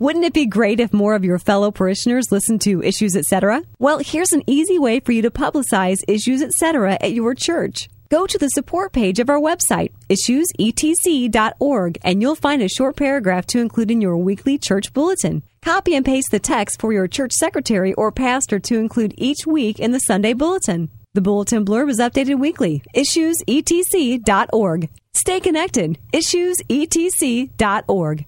Wouldn't it be great if more of your fellow parishioners listened to Issues Etc.? Well, here's an easy way for you to publicize Issues Etc. at your church. Go to the support page of our website, issuesetc.org, and you'll find a short paragraph to include in your weekly church bulletin. Copy and paste the text for your church secretary or pastor to include each week in the Sunday bulletin. The bulletin blurb is updated weekly. Issuesetc.org. Stay connected. Issuesetc.org.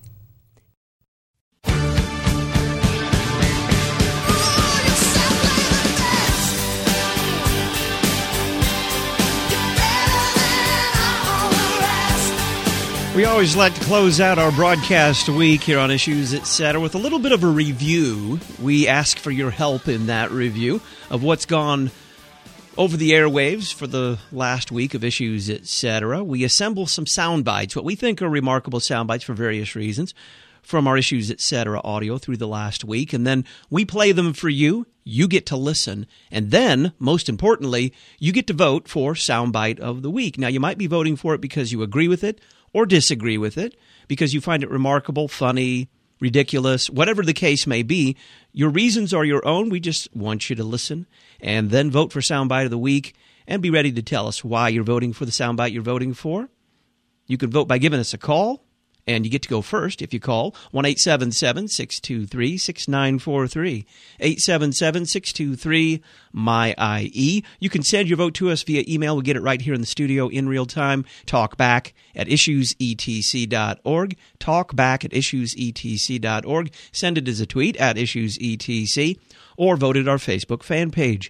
We always like to close out our broadcast week here on Issues Etc. with a little bit of a review. We ask for your help in that review of what's gone over the airwaves for the last week of Issues Etc. We assemble some sound bites, what we think are remarkable sound bites for various reasons, from our Issues Etc. audio through the last week, and then we play them for you. You get to listen, and then, most importantly, you get to vote for Soundbite of the Week. Now, you might be voting for it because you agree with it, or disagree with it, because you find it remarkable, funny, ridiculous, whatever the case may be. Your reasons are your own. We just want you to listen and then vote for Soundbite of the Week and be ready to tell us why you're voting for the soundbite you're voting for. You can vote by giving us a call, and you get to go first if you call 1-877-623-6943, 877-623-MY-IE. You can send your vote to us via email. We'll get it right here in the studio in real time. Talkback@issuesetc.org. Talkback@issuesetc.org. Send it as a tweet at issuesetc, or vote at our Facebook fan page,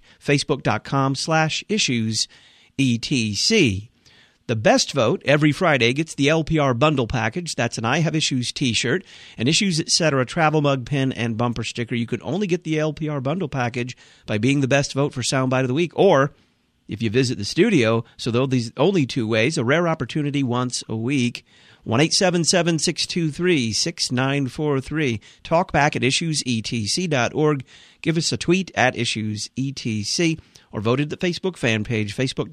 facebook.com/issuesetc. The best vote every Friday gets the LPR bundle package. That's an I Have Issues t-shirt, an Issues Etc. travel mug, pin, and bumper sticker. You can only get the LPR bundle package by being the best vote for Soundbite of the Week, or if you visit the studio. So these only two ways, a rare opportunity once a week. 1-877-623-6943. Talk back at issuesetc.org. Give us a tweet at issuesetc. Or vote at the Facebook fan page,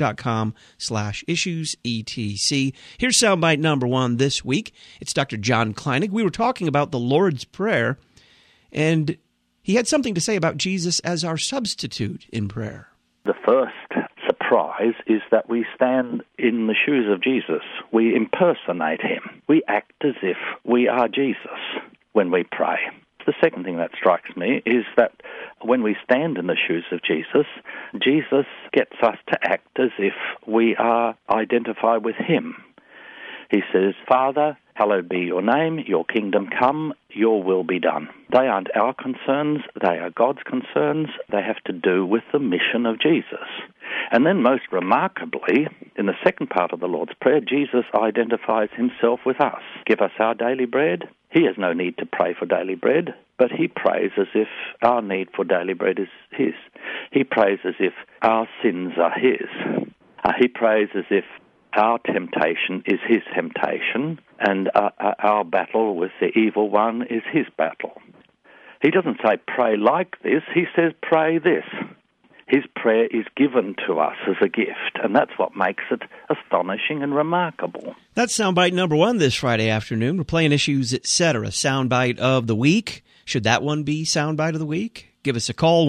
facebook.com/issuesetc. Here's soundbite number one this week. It's Dr. John Kleinig. We were talking about the Lord's Prayer, and he had something to say about Jesus as our substitute in prayer. The first surprise is that we stand in the shoes of Jesus. We impersonate him. We act as if we are Jesus when we pray. The second thing that strikes me is that when we stand in the shoes of Jesus, Jesus gets us to act as if we are identified with him. He says, "Father, hallowed be your name, your kingdom come, your will be done." They aren't our concerns, they are God's concerns. They have to do with the mission of Jesus. And then most remarkably, in the second part of the Lord's Prayer, Jesus identifies himself with us. Give us our daily bread. He has no need to pray for daily bread, but he prays as if our need for daily bread is his. He prays as if our sins are his. He prays as if our temptation is his temptation, and our battle with the evil one is his battle. He doesn't say pray like this, he says pray this. His prayer is given to us as a gift, and that's what makes it astonishing and remarkable. That's Soundbite number one this Friday afternoon. We're playing Issues Etc. Soundbite of the Week. Should that one be Soundbite of the Week? Give us a call,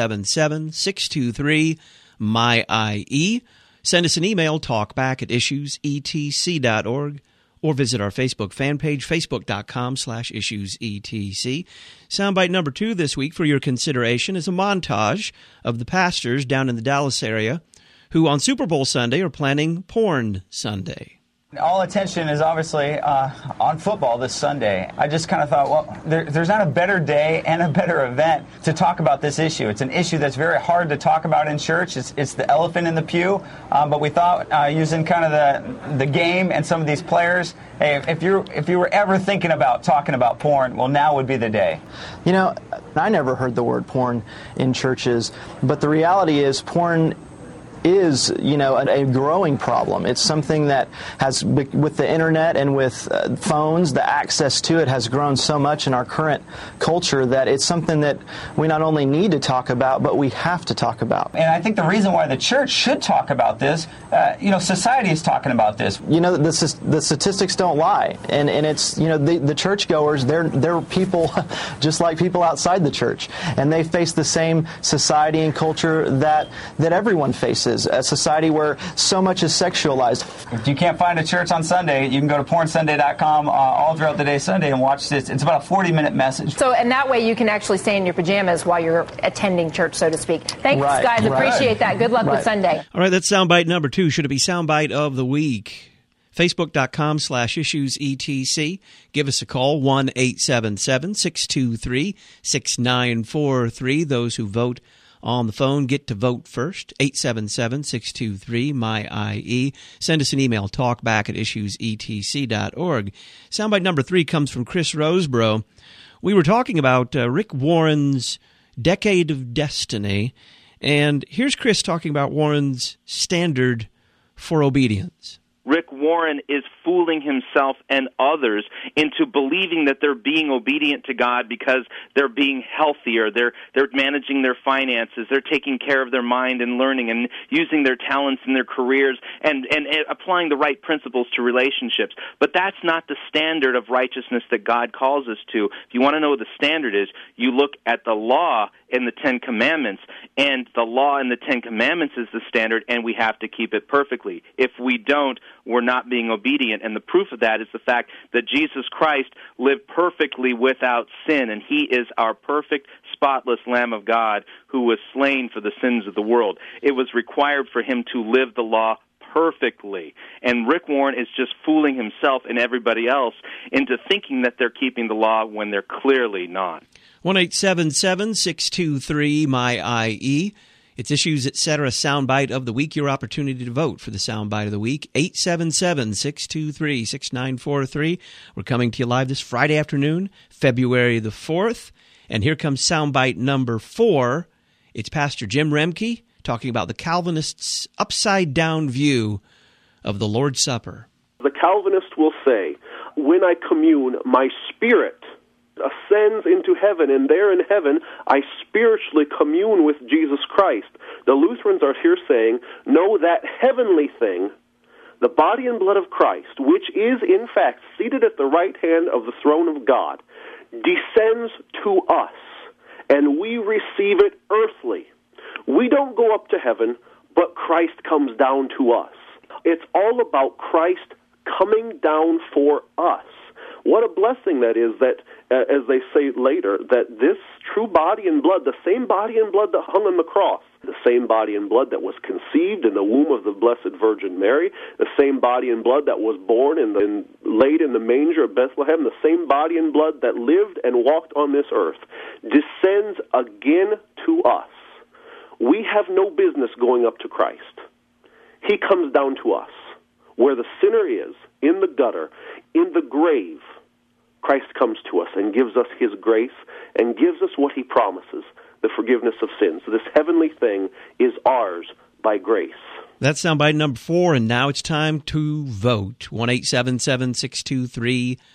1-877-623-MY-IE. Send us an email, talkback@issuesetc.org, or visit our Facebook fan page, facebook.com/issuesetc. Soundbite number two this week for your consideration is a montage of the pastors down in the Dallas area who on Super Bowl Sunday are planning Porn Sunday. All attention is obviously on football this Sunday. I just kind of thought, well, there's not a better day and a better event to talk about this issue. It's an issue that's very hard to talk about in church. It's the elephant in the pew. But we thought, using kind of the game and some of these players, hey, if you were ever thinking about talking about porn, well, now would be the day. You know, I never heard the word porn in churches, but the reality is porn is, a growing problem. It's something that has, with the internet and with phones, the access to it has grown so much in our current culture that it's something that we not only need to talk about, but we have to talk about. And I think the reason why the church should talk about this, society is talking about this. The statistics don't lie, and it's, the churchgoers, they're people just like people outside the church, and they face the same society and culture that everyone faces. A society where so much is sexualized. If you can't find a church on Sunday, you can go to pornsunday.com all throughout the day Sunday and watch this. It's about a 40-minute message. So, and that way you can actually stay in your pajamas while you're attending church, so to speak. Thanks, guys. Appreciate that. Good luck with Sunday. All right, that's soundbite number 2. Should it be soundbite of the week? Facebook.com/issuesetc. Give us a call, 1-877-623-6943. Those who vote on the phone get to vote first, 877-623-MY-IE. Send us an email, talkback@issuesetc.org. Soundbite number 3 comes from Chris Roseborough. We were talking about Rick Warren's Decade of Destiny, and here's Chris talking about Warren's standard for obedience. Rick Warren is fooling himself and others into believing that they're being obedient to God because they're being healthier, they're managing their finances, they're taking care of their mind and learning and using their talents in their careers and applying the right principles to relationships. But that's not the standard of righteousness that God calls us to. If you want to know what the standard is, you look at the law in the Ten Commandments, and the law in the Ten Commandments is the standard, and we have to keep it perfectly. If we don't, we're not being obedient, and the proof of that is the fact that Jesus Christ lived perfectly without sin, and he is our perfect, spotless Lamb of God who was slain for the sins of the world. It was required for him to live the law perfectly. And Rick Warren is just fooling himself and everybody else into thinking that they're keeping the law when they're clearly not. 1-877-623-MY-IE. It's Issues, Etc. Soundbite of the Week. Your opportunity to vote for the Soundbite of the Week. 877-623-6943. We're coming to you live this Friday afternoon, February the 4th. And here comes Soundbite number 4. It's Pastor Jim Remke talking about the Calvinists' upside-down view of the Lord's Supper. The Calvinist will say, when I commune, my spirit ascends into heaven, and there in heaven I spiritually commune with Jesus Christ. The Lutherans are here saying, no, that heavenly thing, the body and blood of Christ, which is in fact seated at the right hand of the throne of God, descends to us, and we receive it earthly. We don't go up to heaven, but Christ comes down to us. It's all about Christ coming down for us. What a blessing that is that, as they say later, that this true body and blood, the same body and blood that hung on the cross, the same body and blood that was conceived in the womb of the Blessed Virgin Mary, the same body and blood that was born and laid in the manger of Bethlehem, the same body and blood that lived and walked on this earth, descends again to us. We have no business going up to Christ. He comes down to us. Where the sinner is, in the gutter, in the grave, Christ comes to us and gives us his grace and gives us what he promises, the forgiveness of sins. So this heavenly thing is ours by grace. That's soundbite number 4, and now it's time to vote. 1-877-623-6943,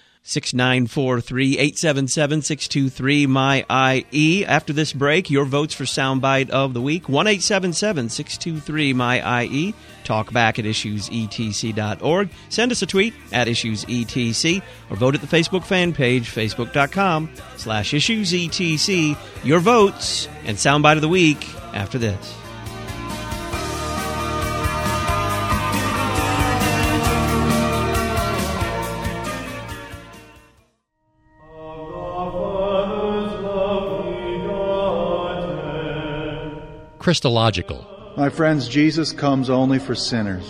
877-623-MY-IE. After this break, your votes for soundbite of the week, 1-877-623-MY-IE. Talk back at issuesetc.org. Send us a tweet at issuesetc, or vote at the Facebook fan page, facebook.com/issuesetc. Your votes and soundbite of the week after this. Christological. My friends, Jesus comes only for sinners.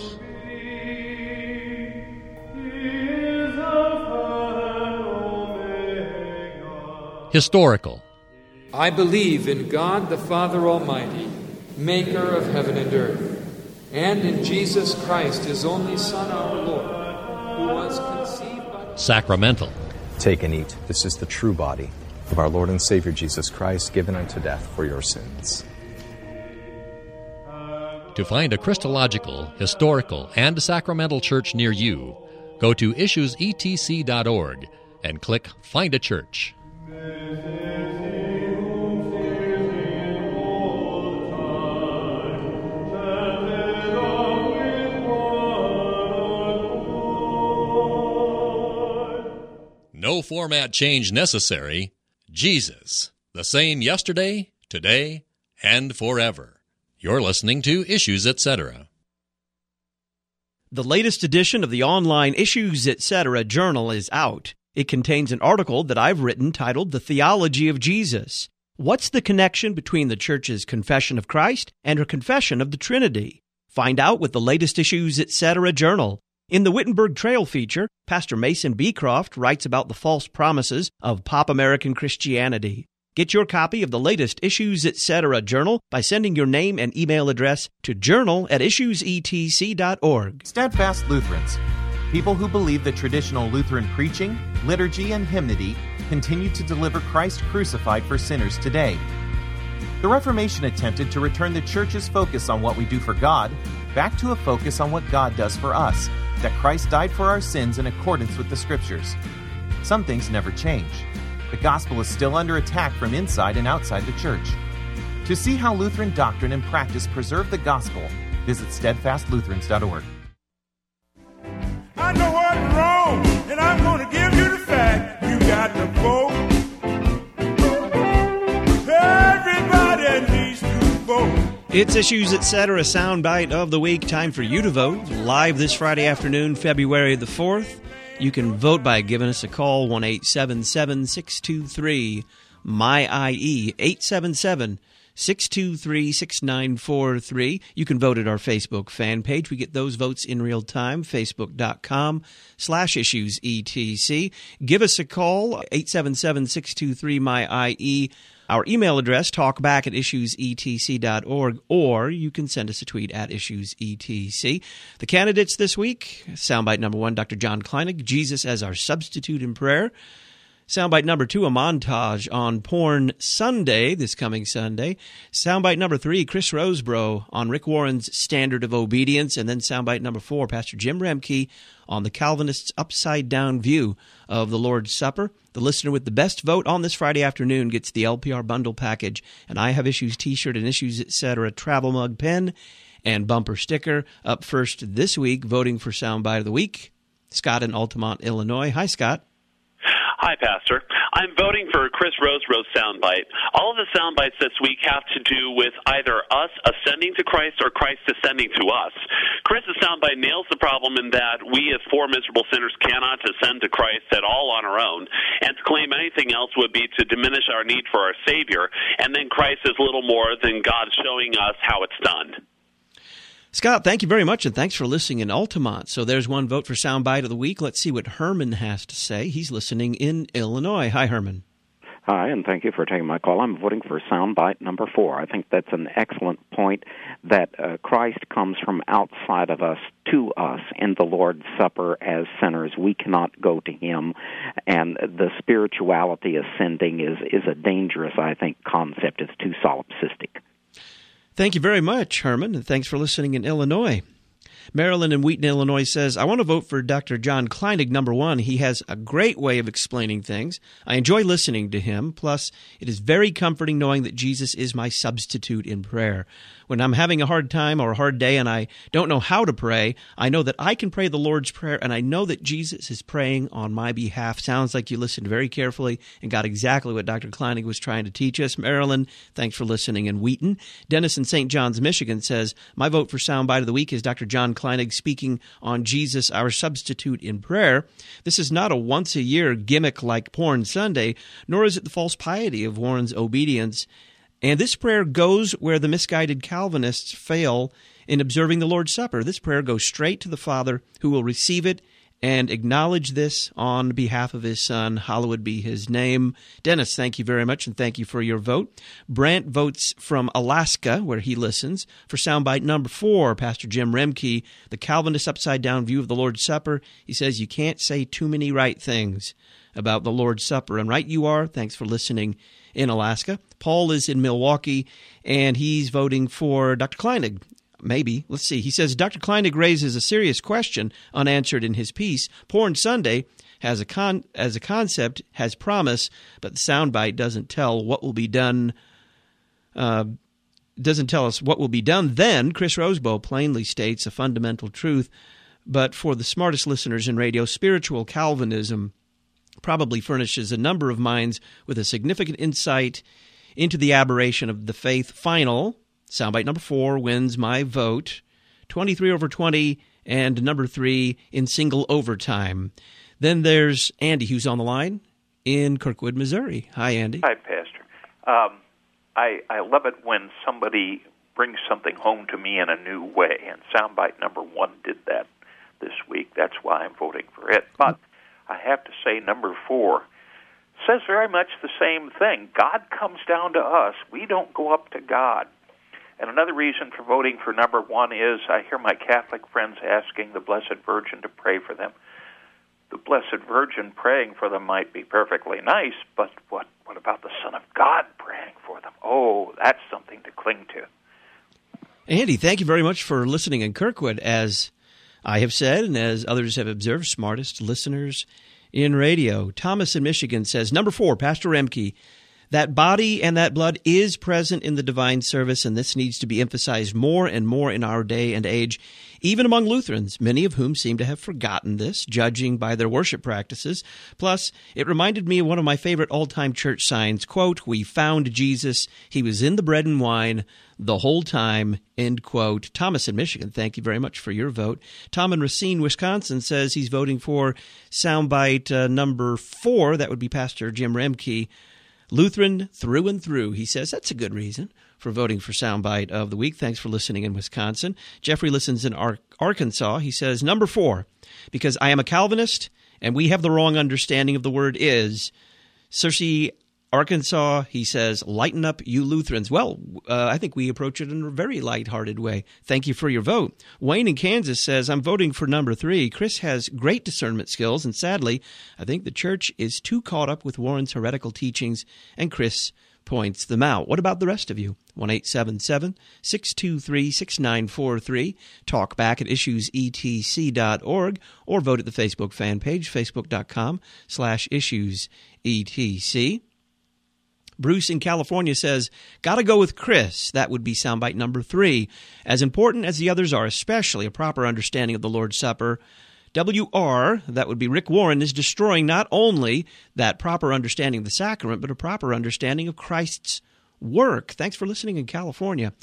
Historical. I believe in God the Father Almighty, maker of heaven and earth, and in Jesus Christ, his only Son, our Lord, who was conceived by... Sacramental. Take and eat. This is the true body of our Lord and Savior Jesus Christ, given unto death for your sins. To find a Christological, historical, and sacramental church near you, go to issuesetc.org and click Find a Church. No format change necessary. Jesus, the same yesterday, today, and forever. You're listening to Issues Etc. The latest edition of the online Issues Etc. journal is out. It contains an article that I've written titled The Theology of Jesus. What's the connection between the Church's confession of Christ and her confession of the Trinity? Find out with the latest Issues Etc. journal. In the Wittenberg Trail feature, Pastor Mason Beecroft writes about the false promises of pop American Christianity. Get your copy of the latest Issues Etc. journal by sending your name and email address to journal@issuesetc.org. Steadfast Lutherans, people who believe that traditional Lutheran preaching, liturgy, and hymnody continue to deliver Christ crucified for sinners today. The Reformation attempted to return the Church's focus on what we do for God back to a focus on what God does for us, that Christ died for our sins in accordance with the Scriptures. Some things never change. The gospel is still under attack from inside and outside the Church. To see how Lutheran doctrine and practice preserve the gospel, visit steadfastlutherans.org. I know what's wrong, and I'm going to give you the fact. You got to vote. Everybody needs to vote. It's Issues Etc. soundbite of the week. Time for you to vote. Live this Friday afternoon, February the 4th. You can vote by giving us a call, 1-877-623-MY-IE, 877-623-6943. You can vote at our Facebook fan page. We get those votes in real time, facebook.com/issuesetc. Give us a call, 877-623-MY-IE. Our email address, talkback@issuesetc.org, or you can send us a tweet at issuesetc. The candidates this week, soundbite number 1, Dr. John Kleinig, Jesus as our substitute in prayer. Soundbite number 2, a montage on Porn Sunday, this coming Sunday. Soundbite number 3, Chris Rosebrough on Rick Warren's Standard of Obedience. And then soundbite number 4, Pastor Jim Remke on the Calvinists' upside-down view of the Lord's Supper. The listener with the best vote on this Friday afternoon gets the LPR bundle package, an I Have Issues t-shirt, and Issues Etc. travel mug, pen, and bumper sticker. Up first this week, voting for Soundbite of the Week, Scott in Altamont, Illinois. Hi, Scott. Hi, Pastor. I'm voting for Chris Rosebrough's soundbite. All of the soundbites this week have to do with either us ascending to Christ or Christ ascending to us. Chris's soundbite nails the problem in that we as poor, miserable sinners cannot ascend to Christ at all on our own, and to claim anything else would be to diminish our need for our Savior, and then Christ is little more than God showing us how it's done. Scott, thank you very much, and thanks for listening in Altamont. So there's one vote for Soundbite of the Week. Let's see what Herman has to say. He's listening in Illinois. Hi, Herman. Hi, and thank you for taking my call. I'm voting for Soundbite number 4. I think that's an excellent point, that Christ comes from outside of us to us in the Lord's Supper as sinners. We cannot go to Him, and the spirituality ascending is a dangerous, I think, concept. It's too solipsistic. Thank you very much, Herman, and thanks for listening in Illinois. Marilyn in Wheaton, Illinois says, I want to vote for Dr. John Kleinig, number 1. He has a great way of explaining things. I enjoy listening to him. Plus, it is very comforting knowing that Jesus is my substitute in prayer. When I'm having a hard time or a hard day and I don't know how to pray, I know that I can pray the Lord's Prayer, and I know that Jesus is praying on my behalf. Sounds like you listened very carefully and got exactly what Dr. Kleinig was trying to teach us. Marilyn, thanks for listening in Wheaton. Dennis in St. John's, Michigan says, my vote for Soundbite of the Week is Dr. John Kleinig speaking on Jesus, our substitute in prayer. This is not a once-a-year gimmick like Porn Sunday, nor is it the false piety of Warren's obedience. And this prayer goes where the misguided Calvinists fail in observing the Lord's Supper. This prayer goes straight to the Father, who will receive it and acknowledge this on behalf of His Son. Hallowed be His name. Dennis, thank you very much, and thank you for your vote. Brant votes from Alaska, where he listens, for soundbite number 4, Pastor Jim Remke, the Calvinist upside-down view of the Lord's Supper. He says you can't say too many right things about the Lord's Supper. And right you are. Thanks for listening in Alaska. Paul is in Milwaukee, and he's voting for Dr. Kleinig. maybe. Let's see. He says, Dr. Kleinig raises a serious question unanswered in his piece. Porn Sunday as a concept has promise, but the soundbite doesn't tell what will be done. Doesn't tell us what will be done then. Chris Rosebow plainly states a fundamental truth, but for the smartest listeners in radio, spiritual Calvinism probably furnishes a number of minds with a significant insight into the aberration of the faith. Final, soundbite number 4 wins my vote, 23/20, and number 3 in single overtime. Then there's Andy, who's on the line in Kirkwood, Missouri. Hi, Andy. Hi, Pastor. I love it when somebody brings something home to me in a new way, and soundbite number 1 did that this week. That's why I'm voting for it. But I have to say number 4 says very much the same thing. God comes down to us. We don't go up to God. And another reason for voting for number 1 is I hear my Catholic friends asking the Blessed Virgin to pray for them. The Blessed Virgin praying for them might be perfectly nice, but what about the Son of God praying for them? Oh, that's something to cling to. Andy, thank you very much for listening in Kirkwood. As I have said, and as others have observed, smartest listeners in radio. Thomas in Michigan says, number 4, Pastor Remke, that body and that blood is present in the divine service, and this needs to be emphasized more and more in our day and age, even among Lutherans, many of whom seem to have forgotten this, judging by their worship practices. Plus, it reminded me of one of my favorite all-time church signs, quote, we found Jesus, he was in the bread and wine the whole time, end quote. Thomas in Michigan, thank you very much for your vote. Tom in Racine, Wisconsin says he's voting for soundbite number 4, that would be Pastor Jim Remke, Lutheran through and through. He says that's a good reason for voting for Soundbite of the Week. Thanks for listening in Wisconsin. Jeffrey listens in Arkansas. He says, number 4, because I am a Calvinist and we have the wrong understanding of the word is. Searcy, Arkansas, he says, lighten up, you Lutherans. Well, I think we approach it in a very lighthearted way. Thank you for your vote. Wayne in Kansas says, I'm voting for number 3. Chris has great discernment skills, and sadly, I think the church is too caught up with Warren's heretical teachings, and Chris points them out. What about the rest of you? 1-877-623-6943. Talk back at issuesetc.org or vote at the Facebook fan page, facebook.com/issuesetc. Bruce in California says, gotta go with Chris. That would be soundbite number 3. As important as the others are, especially a proper understanding of the Lord's Supper, WR, that would be Rick Warren, is destroying not only that proper understanding of the sacrament, but a proper understanding of Christ's work. Thanks for listening in California.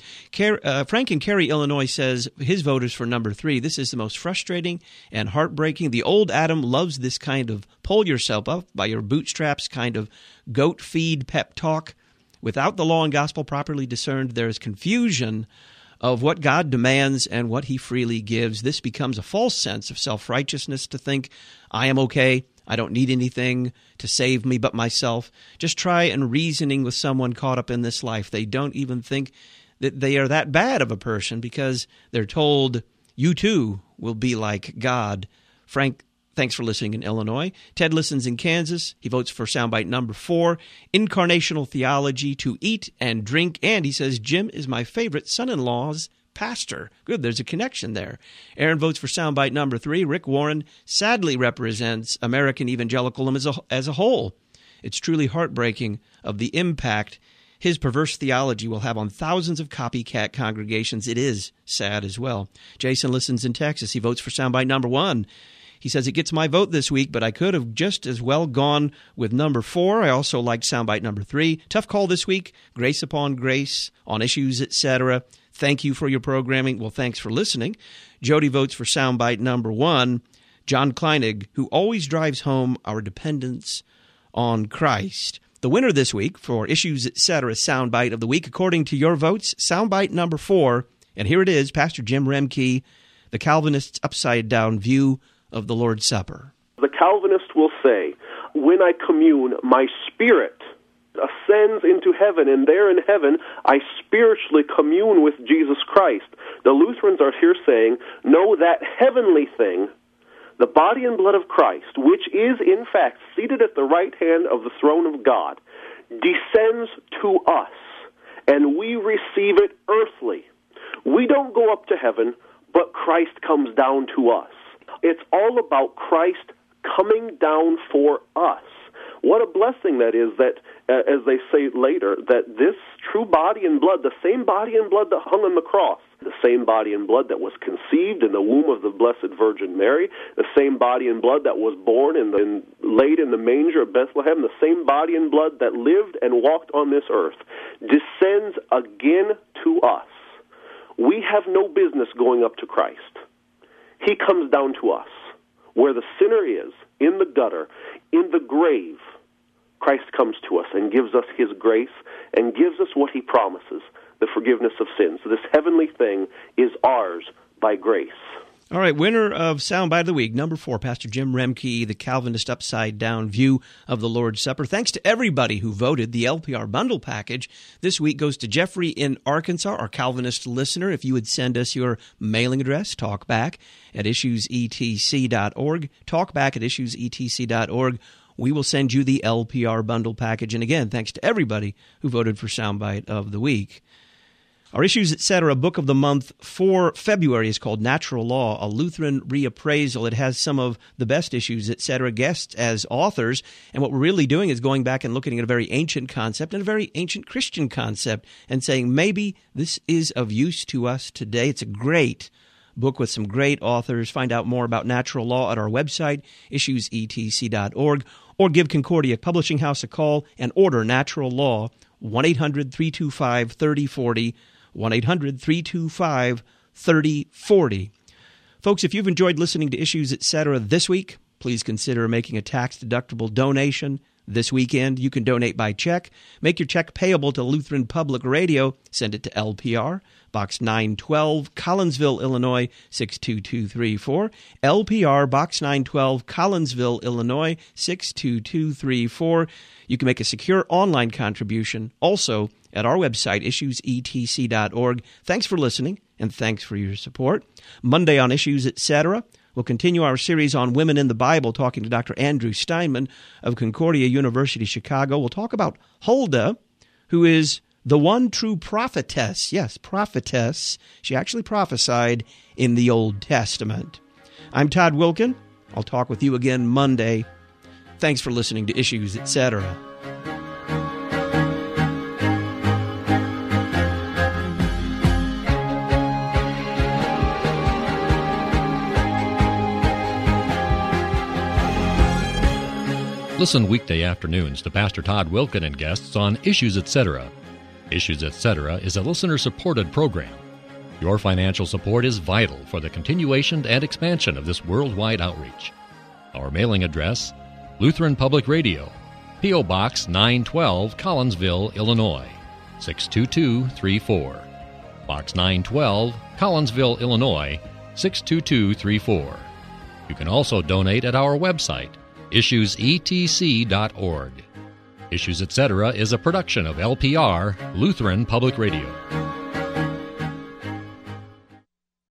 Frank in Cary, Illinois says his vote is for number 3. This is the most frustrating and heartbreaking. The old Adam loves this kind of pull yourself up by your bootstraps kind of goat feed pep talk. Without the law and gospel properly discerned, there is confusion of what God demands and what he freely gives. This becomes a false sense of self-righteousness to think, I am okay, I don't need anything to save me but myself. Just try and reasoning with someone caught up in this life. They don't even think that they are that bad of a person because they're told, you too will be like God. Frank, thanks for listening in Illinois. Ted listens in Kansas. He votes for soundbite number 4, Incarnational Theology, to eat and drink. And he says, Jim is my favorite son-in-law's pastor. Good, there's a connection there. Aaron votes for soundbite number 3. Rick Warren sadly represents American evangelicalism as a whole. It's truly heartbreaking of the impact his perverse theology will have on thousands of copycat congregations. It is sad as well. Jason listens in Texas. He votes for soundbite number 1. He says, it gets my vote this week, but I could have just as well gone with number 4. I also liked soundbite number 3. Tough call this week. Grace upon grace on issues, etc. Thank you for your programming. Well, thanks for listening. Jody votes for soundbite number 1. John Kleinig, who always drives home our dependence on Christ. The winner this week for Issues, Etc. Soundbite of the Week, according to your votes, soundbite number 4. And here it is, Pastor Jim Remke, the Calvinist's upside-down view of the Lord's Supper. The Calvinist will say, when I commune, my spirit ascends into heaven, and there in heaven I spiritually commune with Jesus Christ. The Lutherans are here saying, no, that heavenly thing, the body and blood of Christ, which is in fact seated at the right hand of the throne of God, descends to us, and we receive it earthly. We don't go up to heaven, but Christ comes down to us. It's all about Christ coming down for us. What a blessing that is, that, as they say later, that this true body and blood, the same body and blood that hung on the cross, the same body and blood that was conceived in the womb of the Blessed Virgin Mary, the same body and blood that was born and laid in the manger of Bethlehem, the same body and blood that lived and walked on this earth, descends again to us. We have no business going up to Christ. He comes down to us. Where the sinner is, in the gutter, in the grave, Christ comes to us and gives us his grace and gives us what he promises, the forgiveness of sins. So this heavenly thing is ours by grace. All right, winner of Soundbite of the Week, number 4, Pastor Jim Remke, the Calvinist Upside-Down View of the Lord's Supper. Thanks to everybody who voted. The LPR Bundle Package this week goes to Jeffrey in Arkansas, our Calvinist listener. If you would send us your mailing address, talkback@issuesetc.org, talkback@issuesetc.org, we will send you the LPR Bundle Package. And again, thanks to everybody who voted for Soundbite of the Week. Our Issues, Etc. book of the month for February is called Natural Law, a Lutheran Reappraisal. It has some of the best Issues, Etc. guests as authors. And what we're really doing is going back and looking at a very ancient concept and a very ancient Christian concept and saying maybe this is of use to us today. It's a great book with some great authors. Find out more about natural law at our website, issuesetc.org, or give Concordia Publishing House a call and order Natural Law, 1-800-325-3040, 1-800-325-3040. Folks, if you've enjoyed listening to Issues, Etc. this week, please consider making a tax-deductible donation. This weekend, you can donate by check. Make your check payable to Lutheran Public Radio. Send it to LPR, Box 912, Collinsville, Illinois, 62234. LPR, Box 912, Collinsville, Illinois, 62234. You can make a secure online contribution also at our website, issuesetc.org. Thanks for listening, and thanks for your support. Monday on Issues, Etc., we'll continue our series on women in the Bible, talking to Dr. Andrew Steinman of Concordia University, Chicago. We'll talk about Huldah, who is the one true prophetess. Yes, prophetess. She actually prophesied in the Old Testament. I'm Todd Wilkin. I'll talk with you again Monday. Thanks for listening to Issues, Etc. Listen weekday afternoons to Pastor Todd Wilkin and guests on Issues, Etc. Issues, Etc. is a listener-supported program. Your financial support is vital for the continuation and expansion of this worldwide outreach. Our mailing address, Lutheran Public Radio, P.O. Box 912, Collinsville, Illinois, 62234. Box 912, Collinsville, Illinois, 62234. You can also donate at our website, issuesetc.org. Issues, Etc. is a production of LPR, Lutheran Public Radio.